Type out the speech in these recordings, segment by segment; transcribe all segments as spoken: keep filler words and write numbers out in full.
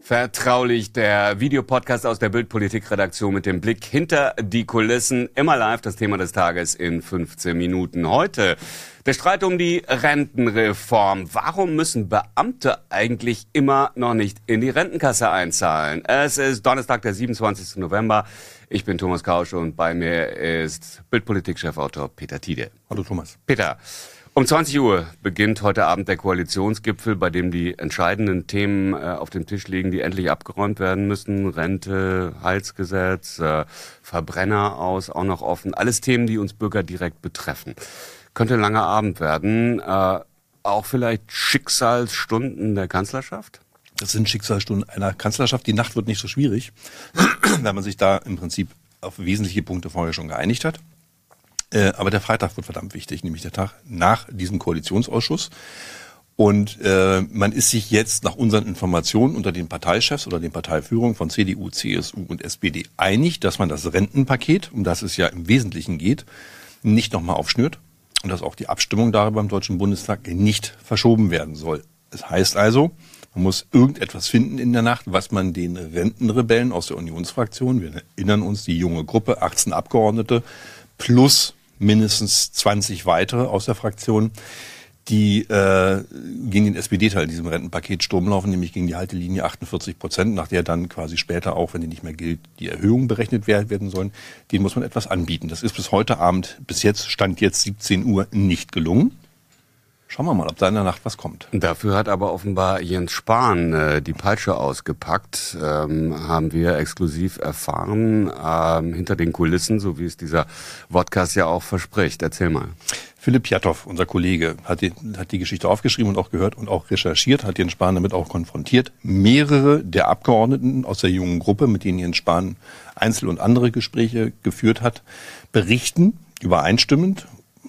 Vertraulich, der Videopodcast aus der Bild-Politik-Redaktion mit dem Blick hinter die Kulissen. Immer live, das Thema des Tages in fünfzehn Minuten. Heute der Streit um die Rentenreform. Warum müssen Beamte eigentlich immer noch nicht in die Rentenkasse einzahlen? Es ist Donnerstag, der siebenundzwanzigsten November. Ich bin Thomas Kausch und bei mir ist Bild-Politik-Chefautor Peter Tiede. Hallo Thomas. Peter, um zwanzig Uhr beginnt heute Abend der Koalitionsgipfel, bei dem die entscheidenden Themen äh, auf dem Tisch liegen, die endlich abgeräumt werden müssen. Rente, Heizgesetz, äh, Verbrenner aus, auch noch offen. Alles Themen, die uns Bürger direkt betreffen. Könnte ein langer Abend werden. Äh, auch vielleicht Schicksalsstunden der Kanzlerschaft? Das sind Schicksalsstunden einer Kanzlerschaft. Die Nacht wird nicht so schwierig, weil man sich da im Prinzip auf wesentliche Punkte vorher schon geeinigt hat. Äh, aber der Freitag wird verdammt wichtig, nämlich der Tag nach diesem Koalitionsausschuss. Und äh, man ist sich jetzt nach unseren Informationen unter den Parteichefs oder den Parteiführungen von C D U, C S U und S P D einig, dass man das Rentenpaket, um das es ja im Wesentlichen geht, nicht nochmal aufschnürt und dass auch die Abstimmung darüber im Deutschen Bundestag nicht verschoben werden soll. Das heißt also, man muss irgendetwas finden in der Nacht, was man den Rentenrebellen aus der Unionsfraktion, wir erinnern uns, die junge Gruppe, achtzehn Abgeordnete, plus mindestens zwanzig weitere aus der Fraktion, die äh, gegen den S P D-Teil in diesem Rentenpaket Sturm laufen, nämlich gegen die Haltelinie achtundvierzig Prozent, nach der dann quasi später auch, wenn die nicht mehr gilt, die Erhöhungen berechnet werden sollen. Denen muss man etwas anbieten. Das ist bis heute Abend, bis jetzt, Stand jetzt siebzehn Uhr, nicht gelungen. Schauen wir mal, ob da in der Nacht was kommt. Dafür hat aber offenbar Jens Spahn äh, die Peitsche ausgepackt, ähm, haben wir exklusiv erfahren, ähm, hinter den Kulissen, so wie es dieser Podcast ja auch verspricht. Erzähl mal. Philipp Piatow, unser Kollege, hat die, hat die Geschichte aufgeschrieben und auch gehört und auch recherchiert, hat Jens Spahn damit auch konfrontiert. Mehrere der Abgeordneten aus der jungen Gruppe, mit denen Jens Spahn Einzel- und andere Gespräche geführt hat, berichten übereinstimmend,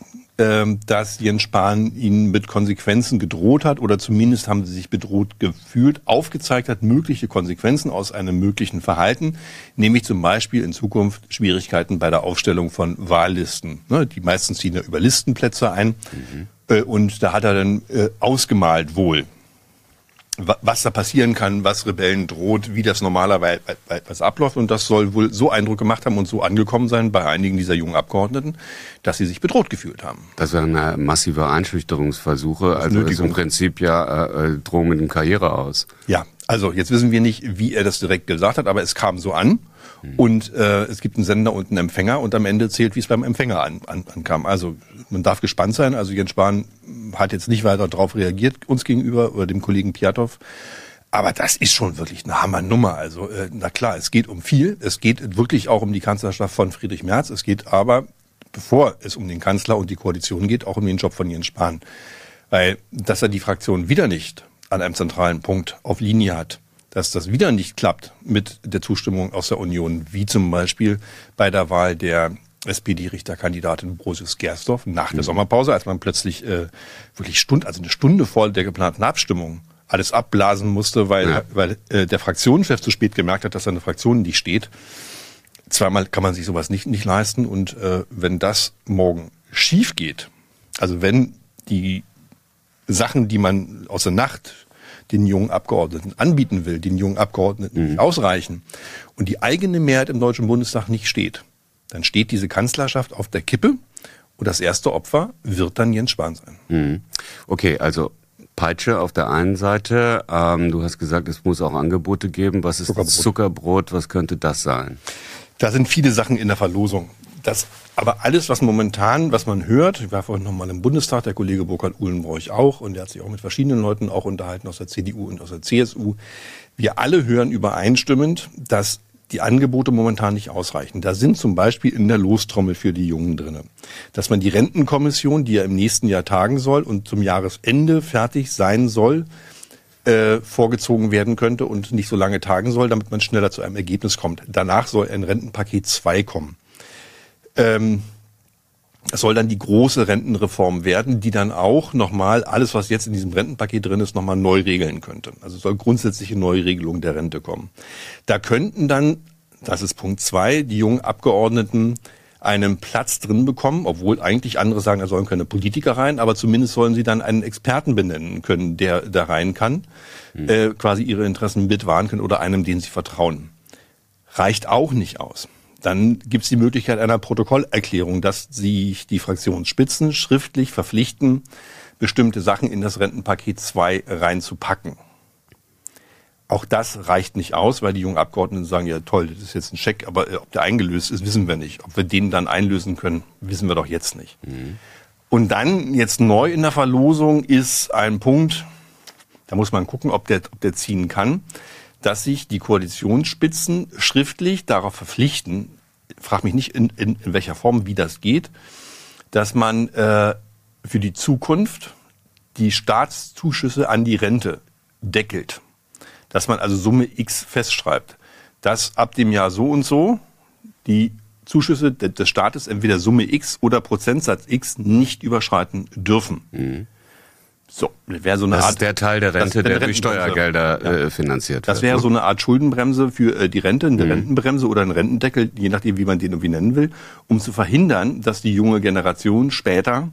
dass Jens Spahn ihnen mit Konsequenzen gedroht hat oder zumindest haben sie sich bedroht gefühlt, aufgezeigt hat, mögliche Konsequenzen aus einem möglichen Verhalten, nämlich zum Beispiel in Zukunft Schwierigkeiten bei der Aufstellung von Wahllisten. Die meisten ziehen ja über Listenplätze ein mhm. und da hat er dann ausgemalt wohl, was da passieren kann, was Rebellen droht, wie das normalerweise abläuft. Und das soll wohl so Eindruck gemacht haben und so angekommen sein bei einigen dieser jungen Abgeordneten, dass sie sich bedroht gefühlt haben. Das wären eine massive Einschüchterungsversuche, also ist im Prinzip ja äh, Drohung mit dem Karriere aus. Ja, also jetzt wissen wir nicht, wie er das direkt gesagt hat, aber es kam so an. Hm. Und äh, es gibt einen Sender und einen Empfänger und am Ende zählt, wie es beim Empfänger an, an, ankam. Also man darf gespannt sein. Also Jens Spahn hat jetzt nicht weiter darauf reagiert, uns gegenüber oder dem Kollegen Piatow. Aber das ist schon wirklich eine Hammernummer. Also äh, na klar, es geht um viel. Es geht wirklich auch um die Kanzlerschaft von Friedrich Merz. Es geht aber, bevor es um den Kanzler und die Koalition geht, auch um den Job von Jens Spahn. Weil, dass er die Fraktion wieder nicht an einem zentralen Punkt auf Linie hat, dass das wieder nicht klappt mit der Zustimmung aus der Union, wie zum Beispiel bei der Wahl der S P D-Richterkandidatin Brosius Gersdorf nach der Sommerpause, als man plötzlich äh, wirklich Stunde, also eine Stunde vor der geplanten Abstimmung alles abblasen musste, weil, ja. weil äh, der Fraktionschef zu spät gemerkt hat, dass seine Fraktion nicht steht. Zweimal kann man sich sowas nicht, nicht leisten und äh, wenn das morgen schief geht, also wenn die Sachen, die man aus der Nacht den jungen Abgeordneten anbieten will, den jungen Abgeordneten nicht mhm. ausreichen und die eigene Mehrheit im Deutschen Bundestag nicht steht, dann steht diese Kanzlerschaft auf der Kippe und das erste Opfer wird dann Jens Spahn sein. Mhm. Okay, also Peitsche auf der einen Seite, ähm, du hast gesagt, es muss auch Angebote geben. Was ist Zuckerbrot. Zuckerbrot? Was könnte das sein? Da sind viele Sachen in der Verlosung. Das, aber alles, was momentan, was man hört, ich war vorhin noch mal im Bundestag, der Kollege Burkhard Uhlenbroich auch, und der hat sich auch mit verschiedenen Leuten auch unterhalten aus der C D U und aus der C S U. Wir alle hören übereinstimmend, dass die Angebote momentan nicht ausreichen. Da sind zum Beispiel in der Lostrommel für die Jungen drinne, dass man die Rentenkommission, die ja im nächsten Jahr tagen soll und zum Jahresende fertig sein soll, äh, vorgezogen werden könnte und nicht so lange tagen soll, damit man schneller zu einem Ergebnis kommt. Danach soll ein Rentenpaket zwei kommen. Ähm, es soll dann die große Rentenreform werden, die dann auch nochmal alles, was jetzt in diesem Rentenpaket drin ist, nochmal neu regeln könnte. Also es soll grundsätzliche Neuregelung der Rente kommen. Da könnten dann, das ist Punkt zwei, die jungen Abgeordneten einen Platz drin bekommen, obwohl eigentlich andere sagen, da sollen keine Politiker rein, aber zumindest sollen sie dann einen Experten benennen können, der da rein kann, hm. äh, quasi ihre Interessen mitwahren können oder einem, den sie vertrauen. Reicht auch nicht aus. Dann gibt es die Möglichkeit einer Protokollerklärung, dass sich die Fraktionsspitzen schriftlich verpflichten, bestimmte Sachen in das Rentenpaket zwei reinzupacken. Auch das reicht nicht aus, weil die jungen Abgeordneten sagen, ja toll, das ist jetzt ein Scheck, aber ob der eingelöst ist, wissen wir nicht. Ob wir den dann einlösen können, wissen wir doch jetzt nicht. Mhm. Und dann jetzt neu in der Verlosung ist ein Punkt, da muss man gucken, ob der, ob der ziehen kann, dass sich die Koalitionsspitzen schriftlich darauf verpflichten, frag mich nicht in, in, in welcher Form, wie das geht, dass man äh, für die Zukunft die Staatszuschüsse an die Rente deckelt. Dass man also Summe X festschreibt, dass ab dem Jahr so und so die Zuschüsse des Staates entweder Summe X oder Prozentsatz X nicht überschreiten dürfen. Mhm. So, wäre so eine das Art. Das ist der Teil der Rente, der durch Steuergelder ja. äh, finanziert das wird. Das wäre ne? so eine Art Schuldenbremse für äh, die Rente, eine mhm. Rentenbremse oder ein Rentendeckel, je nachdem, wie man den irgendwie nennen will, um zu verhindern, dass die junge Generation später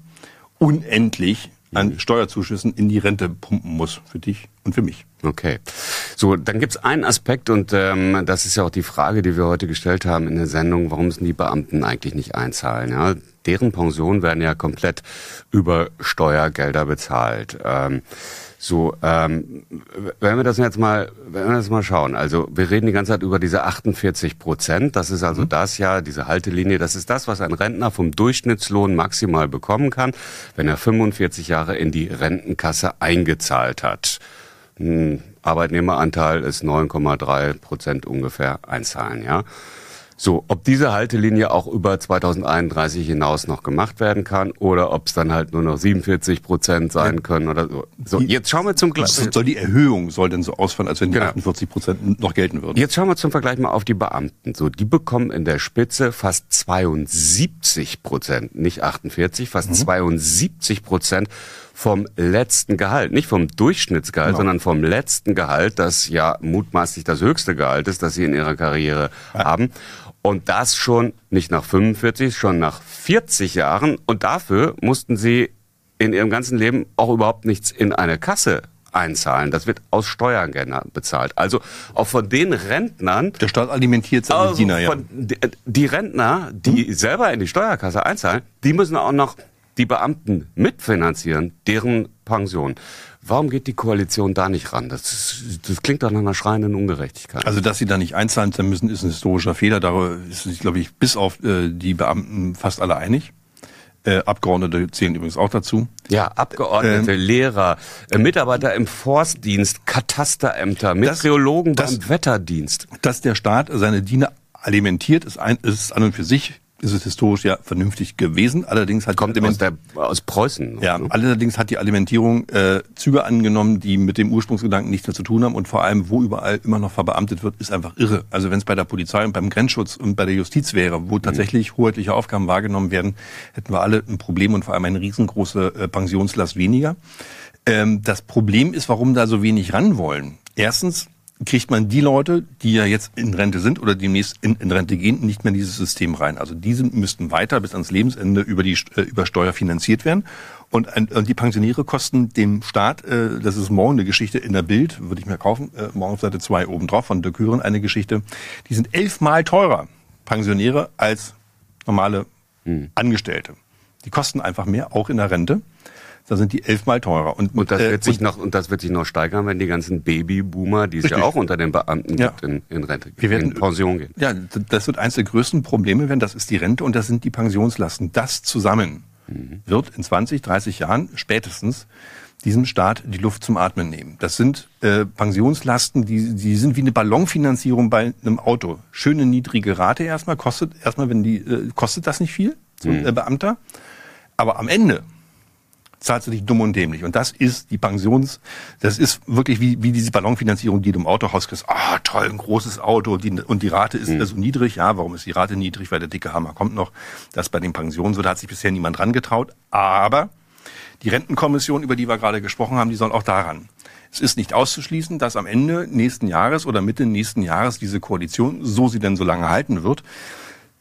unendlich an Steuerzuschüssen in die Rente pumpen muss, für dich und für mich. Okay. So, dann gibt's einen Aspekt und ähm, das ist ja auch die Frage, die wir heute gestellt haben in der Sendung, warum müssen die Beamten eigentlich nicht einzahlen? Ja? Deren Pensionen werden ja komplett über Steuergelder bezahlt. Ähm, so, ähm, wenn wir das jetzt mal, wenn wir das mal schauen, also wir reden die ganze Zeit über diese achtundvierzig Prozent, das ist also mhm. das ja, diese Haltelinie, das ist das, was ein Rentner vom Durchschnittslohn maximal bekommen kann, wenn er fünfundvierzig Jahre in die Rentenkasse eingezahlt hat. Ein Arbeitnehmeranteil ist neun Komma drei Prozent ungefähr einzahlen, ja. So, ob diese Haltelinie auch über zweitausendeinunddreißig hinaus noch gemacht werden kann oder ob es dann halt nur noch siebenundvierzig Prozent sein können oder so. So, jetzt schauen wir zum Vergleich. Soll die Erhöhung soll denn so ausfallen, als wenn die genau. achtundvierzig Prozent noch gelten würden? Jetzt schauen wir zum Vergleich mal auf die Beamten. So, die bekommen in der Spitze fast zweiundsiebzig Prozent, nicht achtundvierzig, fast mhm. zweiundsiebzig Prozent vom letzten Gehalt, nicht vom Durchschnittsgehalt, genau. sondern vom letzten Gehalt, das ja mutmaßlich das höchste Gehalt ist, das sie in ihrer Karriere ja. haben. Und das schon nicht nach fünfundvierzig, schon nach vierzig Jahren. Und dafür mussten sie in ihrem ganzen Leben auch überhaupt nichts in eine Kasse einzahlen. Das wird aus Steuergeldern bezahlt. Also auch von den Rentnern... Der Staat alimentiert seine also Diener, ja. Von die Rentner, die hm? selber in die Steuerkasse einzahlen, die müssen auch noch die Beamten mitfinanzieren, deren Pension. Warum geht die Koalition da nicht ran? Das, ist, das klingt doch nach einer schreienden Ungerechtigkeit. Also, dass sie da nicht einzahlen müssen, ist ein historischer Fehler. Darüber ist sich, glaube ich, bis auf äh, die Beamten fast alle einig. Äh, Abgeordnete zählen übrigens auch dazu. Ja, Abgeordnete, ähm, Lehrer, äh, Mitarbeiter im Forstdienst, Katasterämter, Meteorologen das, beim Wetterdienst. Dass der Staat seine Diener alimentiert, ist, ein, ist an und für sich ist es historisch ja vernünftig gewesen. Allerdings hat kommt die aus, der, aus Preußen. Ja, ne? Allerdings hat die Alimentierung äh, Züge angenommen, die mit dem Ursprungsgedanken nichts mehr zu tun haben und vor allem, wo überall immer noch verbeamtet wird, ist einfach irre. Also wenn es bei der Polizei und beim Grenzschutz und bei der Justiz wäre, wo tatsächlich hoheitliche Aufgaben wahrgenommen werden, hätten wir alle ein Problem und vor allem eine riesengroße äh, Pensionslast weniger. Ähm, das Problem ist, warum da so wenig ran wollen. Erstens kriegt man die Leute, die ja jetzt in Rente sind oder demnächst in, in Rente gehen, nicht mehr in dieses System rein. Also diese müssten weiter bis ans Lebensende über die äh, über Steuer finanziert werden. Und, und die Pensionäre kosten dem Staat, äh, das ist morgen eine Geschichte in der Bild, würde ich mir kaufen, äh, morgen auf Seite zwei oben drauf von Dirk Hören, eine Geschichte, die sind elfmal teurer, Pensionäre, als normale hm. Angestellte. Die kosten einfach mehr, auch in der Rente. Da sind die elfmal teurer. Und, und das wird äh, sich noch und das wird sich noch steigern, wenn die ganzen Babyboomer, die es richtig. ja auch unter den Beamten ja. gibt, in, in Rente, Wir werden, in Pension gehen. Ja, das wird eines der größten Probleme werden. Das ist die Rente und das sind die Pensionslasten. Das zusammen mhm. wird in zwanzig, dreißig Jahren spätestens diesem Staat die Luft zum Atmen nehmen. Das sind äh, Pensionslasten, die, die sind wie eine Ballonfinanzierung bei einem Auto. Schöne niedrige Rate erstmal, kostet erstmal, wenn die äh, kostet das nicht viel, so ein mhm. äh, Beamter. Aber am Ende zahlst du dich dumm und dämlich. Und das ist die Pensions, das ist wirklich wie, wie diese Ballonfinanzierung, die du im Autohaus kriegst. Ah, toll, ein großes Auto, die, und die Rate ist mhm. so niedrig. Ja, warum ist die Rate niedrig? Weil der dicke Hammer kommt noch. Das bei den Pensionen so, da hat sich bisher niemand dran getraut. Aber die Rentenkommission, über die wir gerade gesprochen haben, die soll auch daran. Es ist nicht auszuschließen, dass am Ende nächsten Jahres oder Mitte nächsten Jahres diese Koalition, so sie denn so lange halten wird,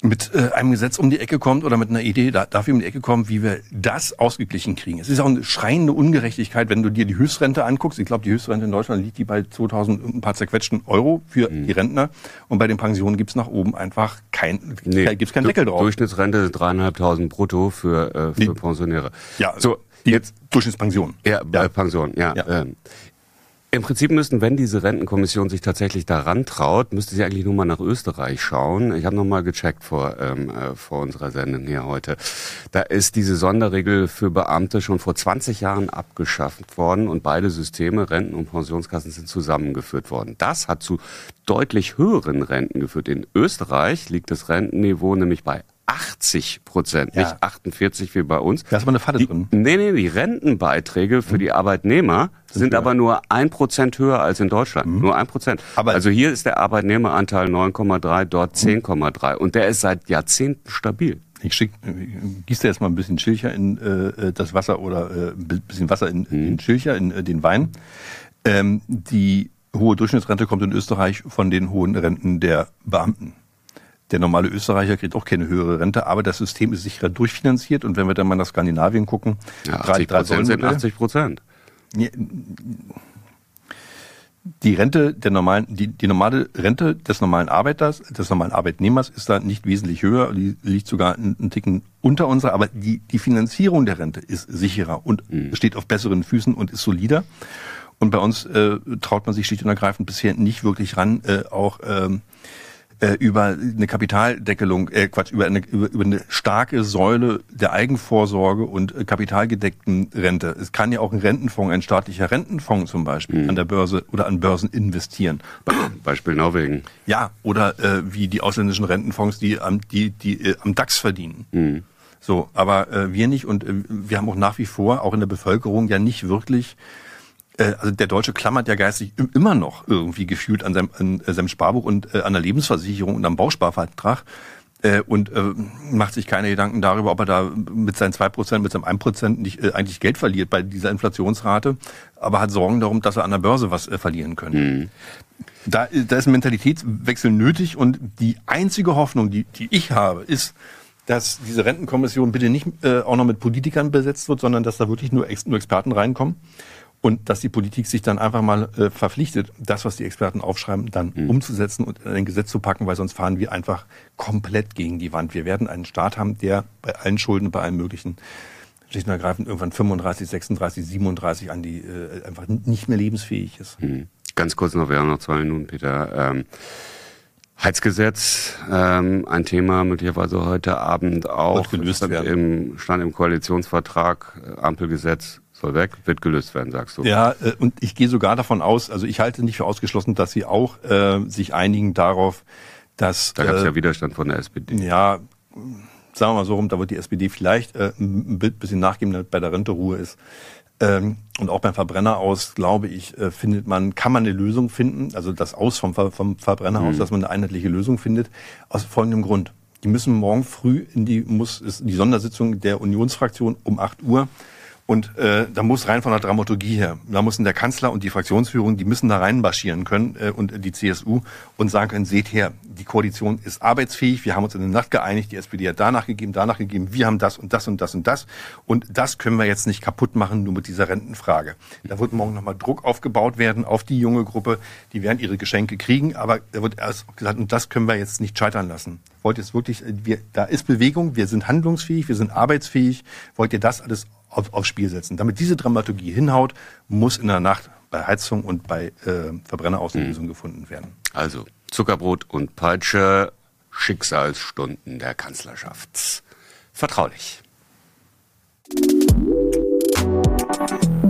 mit äh, einem Gesetz um die Ecke kommt oder mit einer Idee da, dafür um die Ecke kommt, wie wir das ausgeglichen kriegen. Es ist auch eine schreiende Ungerechtigkeit, wenn du dir die Höchstrente anguckst. Ich glaube, die Höchstrente in Deutschland liegt die bei zweitausend und ein paar zerquetschten Euro für mhm. die Rentner. Und bei den Pensionen gibt's nach oben einfach kein, nee, gibt's keinen Deckel drauf. Durchschnittsrente sind dreieinhalbtausend brutto für, äh, für nee. Pensionäre. Ja, so die jetzt Durchschnittspension. Ja, ja. Äh, Pension, ja. ja. Ähm. Im Prinzip müssten, wenn diese Rentenkommission sich tatsächlich daran traut, müsste sie eigentlich nur mal nach Österreich schauen. Ich habe noch mal gecheckt vor, ähm, äh, vor unserer Sendung hier heute. Da ist diese Sonderregel für Beamte schon vor zwanzig Jahren abgeschafft worden und beide Systeme, Renten- und Pensionskassen, sind zusammengeführt worden. Das hat zu deutlich höheren Renten geführt. In Österreich liegt das Rentenniveau nämlich bei achtzig Prozent, ja. nicht achtundvierzig wie bei uns. Da ist aber eine Falle die, drin. Nee, nee, die Rentenbeiträge für die Arbeitnehmer sind, sind aber nur ein Prozent höher als in Deutschland. Mhm. Nur ein Prozent. Also hier ist der Arbeitnehmeranteil neun Komma drei, dort zehn Komma drei. Und der ist seit Jahrzehnten stabil. Ich schick, gieß dir jetzt mal ein bisschen Schilcher in äh, das Wasser oder äh, ein bisschen Wasser in, in den Schilcher, in äh, den Wein. Ähm, die hohe Durchschnittsrente kommt in Österreich von den hohen Renten der Beamten. Der normale Österreicher kriegt auch keine höhere Rente, aber das System ist sicherer durchfinanziert. Und wenn wir dann mal nach Skandinavien gucken, ja, achtzig Prozent sind achtzig Prozent. Die Rente der normalen, die, die normale Rente des normalen Arbeiters, des normalen Arbeitnehmers ist da nicht wesentlich höher, die liegt sogar einen, einen Ticken unter unserer, aber die, die Finanzierung der Rente ist sicherer und mhm. steht auf besseren Füßen und ist solider. Und bei uns äh, traut man sich schlicht und ergreifend bisher nicht wirklich ran, äh, auch ähm, über eine Kapitaldeckelung, äh, Quatsch, über eine, über, über eine starke Säule der Eigenvorsorge und äh, kapitalgedeckten Rente. Es kann ja auch ein Rentenfonds, ein staatlicher Rentenfonds zum Beispiel, mhm. an der Börse oder an Börsen investieren. Beispiel Norwegen. Ja, oder äh, wie die ausländischen Rentenfonds, die am, die, die, äh, am DAX verdienen. Mhm. So, aber äh, wir nicht und äh, wir haben auch nach wie vor, auch in der Bevölkerung, ja nicht wirklich. Also der Deutsche klammert ja geistig immer noch irgendwie gefühlt an seinem, an seinem Sparbuch und äh, an der Lebensversicherung und am Bausparvertrag äh, und äh, macht sich keine Gedanken darüber, ob er da mit seinen zwei Prozent, mit seinem ein Prozent nicht äh, eigentlich Geld verliert bei dieser Inflationsrate, aber hat Sorgen darum, dass er an der Börse was äh, verlieren könnte. Mhm. Da, da ist ein Mentalitätswechsel nötig und die einzige Hoffnung, die, die ich habe, ist, dass diese Rentenkommission bitte nicht äh, auch noch mit Politikern besetzt wird, sondern dass da wirklich nur, Ex- nur Experten reinkommen. Und dass die Politik sich dann einfach mal äh, verpflichtet, das, was die Experten aufschreiben, dann mhm. umzusetzen und in ein Gesetz zu packen, weil sonst fahren wir einfach komplett gegen die Wand. Wir werden einen Staat haben, der bei allen Schulden, bei allem Möglichen, schlicht und ergreifend irgendwann fünfunddreißig, sechsunddreißig, siebenunddreißig an die äh, einfach nicht mehr lebensfähig ist. Mhm. Ganz kurz noch, wir haben noch zwei Minuten, Peter. Ähm, Heizgesetz, ähm, ein Thema möglicherweise heute Abend auch. Wird gelöst stand werden. Im, stand im Koalitionsvertrag, Ampelgesetz. Soll weg, wird gelöst werden, sagst du. Ja, äh, und ich gehe sogar davon aus, also ich halte nicht für ausgeschlossen, dass sie auch äh, sich einigen darauf, dass... Da gab es äh, ja Widerstand von der S P D. Ja, sagen wir mal so rum, da wird die S P D vielleicht äh, ein bisschen nachgeben, damit bei der Rente Ruhe ist. Ähm, und auch beim Verbrenner aus, glaube ich, äh, findet man, kann man eine Lösung finden, also das Aus vom, Ver- vom Verbrenner aus, mhm. dass man eine einheitliche Lösung findet, aus folgendem Grund. Die müssen morgen früh in die, muss ist die Sondersitzung der Unionsfraktion um acht Uhr. Und äh, da muss rein von der Dramaturgie her, da müssen der Kanzler und die Fraktionsführung, die müssen da reinmarschieren können äh, und die C S U und sagen können, seht her, die Koalition ist arbeitsfähig, wir haben uns in der Nacht geeinigt, die S P D hat danach gegeben, danach gegeben, wir haben das und das und das und das und das können wir jetzt nicht kaputt machen, nur mit dieser Rentenfrage. Da wird morgen nochmal Druck aufgebaut werden auf die junge Gruppe, die werden ihre Geschenke kriegen, aber da wird erst gesagt, und das können wir jetzt nicht scheitern lassen. Wollt ihr es wirklich, wir, da ist Bewegung, wir sind handlungsfähig, wir sind arbeitsfähig, wollt ihr das alles auf, aufs Spiel setzen? Damit diese Dramaturgie hinhaut, muss in der Nacht bei Heizung und bei äh, Verbrenner aus eine Lösung gefunden werden. Also Zuckerbrot und Peitsche, Schicksalsstunden der Kanzlerschaft. Vertraulich.